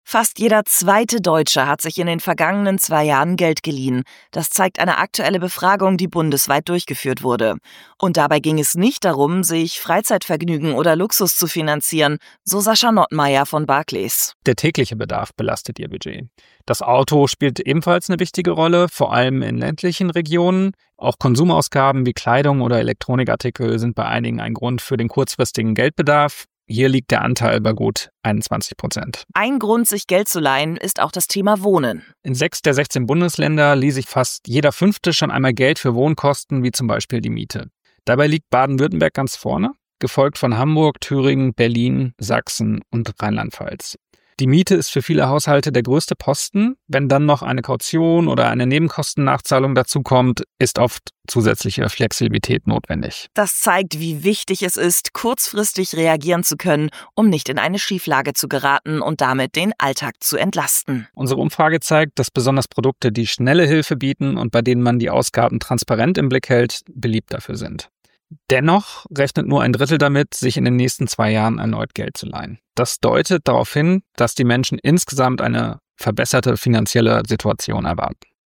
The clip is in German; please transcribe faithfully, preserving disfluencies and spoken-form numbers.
Fast jeder zweite Deutsche hat sich in den vergangenen zwei Jahren Geld geliehen. Das zeigt eine aktuelle Befragung, die bundesweit durchgeführt wurde. Und dabei ging es nicht darum, sich Freizeitvergnügen oder Luxus zu finanzieren, so Sascha Nottmeier von Barclays. Der tägliche Bedarf belastet ihr Budget. Das Auto spielt ebenfalls eine wichtige Rolle, vor allem in ländlichen Regionen. Auch Konsumausgaben wie Kleidung oder Elektronikartikel sind bei einigen ein Grund für den kurzfristigen Geldbedarf. Hier liegt der Anteil bei gut einundzwanzig Prozent. Ein Grund, sich Geld zu leihen, ist auch das Thema Wohnen. In sechs der sechzehn Bundesländer ließ sich fast jeder Fünfte schon einmal Geld für Wohnkosten, wie zum Beispiel die Miete. Dabei liegt Baden-Württemberg ganz vorne, gefolgt von Hamburg, Thüringen, Berlin, Sachsen und Rheinland-Pfalz. Die Miete ist für viele Haushalte der größte Posten. Wenn dann noch eine Kaution oder eine Nebenkostennachzahlung dazukommt, ist oft zusätzliche Flexibilität notwendig. Das zeigt, wie wichtig es ist, kurzfristig reagieren zu können, um nicht in eine Schieflage zu geraten und damit den Alltag zu entlasten. Unsere Umfrage zeigt, dass besonders Produkte, die schnelle Hilfe bieten und bei denen man die Ausgaben transparent im Blick hält, beliebt dafür sind. Dennoch rechnet nur ein Drittel damit, sich in den nächsten zwei Jahren erneut Geld zu leihen. Das deutet darauf hin, dass die Menschen insgesamt eine verbesserte finanzielle Situation erwarten.